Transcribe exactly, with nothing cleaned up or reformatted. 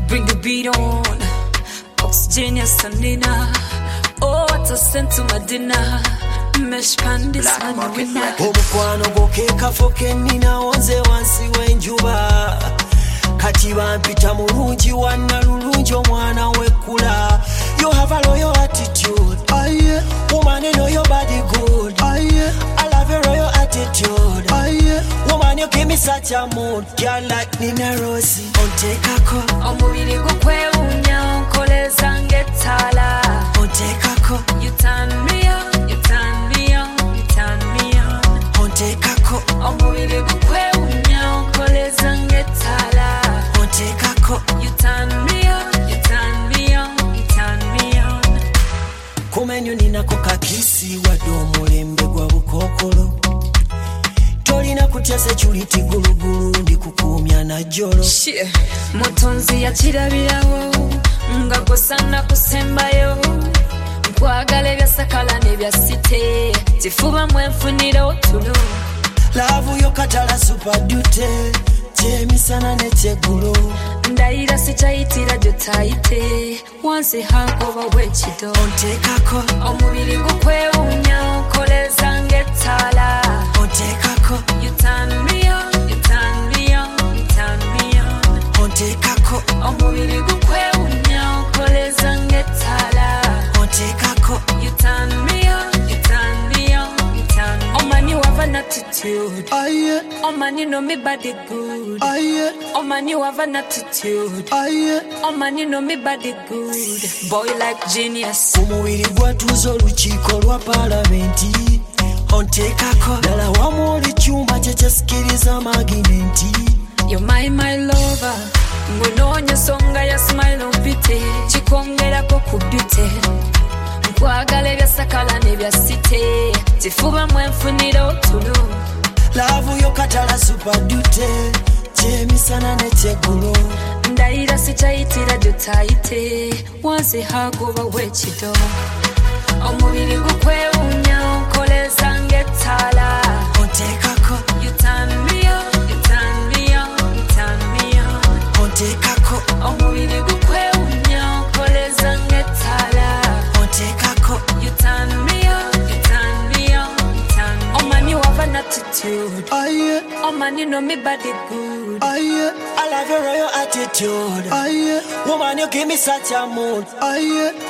Bring the beat on. Oxygen, yes, Nina. Oh, what a scent to my dinner. Mesh pandis on the winner. Omukwano gokeka foke nina onze wansi wenjuba. Kati bampita mulungi wanna lulungi omwana wekula. You have a loyal attitude. Aye. Woman, you know your body good. Aye. I love your royal attitude. Aye. Woman, you give me such a mood. Girl like Nina Rosie. On take a call. Omubiri gukwewunya onkoleza ngetala. On take a call. You turn me on, you turn me on, you turn me on. On take a call. Omubiri gukwewunya onkoleza ngetala. On take a call. You turn me on, you turn me on, you turn me on. Kumenyo nina kokakisi wadomulembe gwa bukokolo. Tolina kutya security gulugulu ndi kukumya na jolo. Shit. Mutonzi ya kirabirawo nga kosana kusembayo. Nkwagala ebyasakala n'ebyasite. Tifuba mwenfunira otulo. Lavu yo katala super dute. Chemisana ne chegulo. Ndayira sikyayitira gyotayite. Wansi hagoba wekido. On take a call. Omubiri gukwewunya onkoleza ng'ettala. On take a call. You turn me on, you turn me on, you turn me on. On take a call. Omubiri gukwewunya onkoleza ng'ettala. On take a call. You turn me on, you turn me on, you turn me on. Oh man, you have an attitude. Aye. Oh man, you know me body good. Aye. Oh man, you have an attitude. Aye. Oh man, you know me body good. Boy like genius. Omubiri gwatuza olukiiko lwa palamenti. On take a call. Dala wamu oli kyuma kyekyesikiriza magimenti. You're my, my lover. Ngononya songa ya smile opite. Chikongerako kubite. Nkwagala ebyasakala n'ebyasite. Tifuba mwenfunira otulo. Lavu yo katala super dute. Chemisana ne chegulo. Ndayira sikyayitira gyotayite. Wansi hagoba wekido. Omubiri gukwewunya onkoleza ng'ettala. On take a call. You turn me on, you turn me on, you turn me on. On take a call. Omubiri gukwewunya onkoleza ng'ettala. On take a call. You turn me on, you turn me on, you turn me on. Oh man, you have an attitude. Aye. Oh man, you know me body good. Aye. I love your royal attitude. Aye. Woman, you give me such a mood. Aye.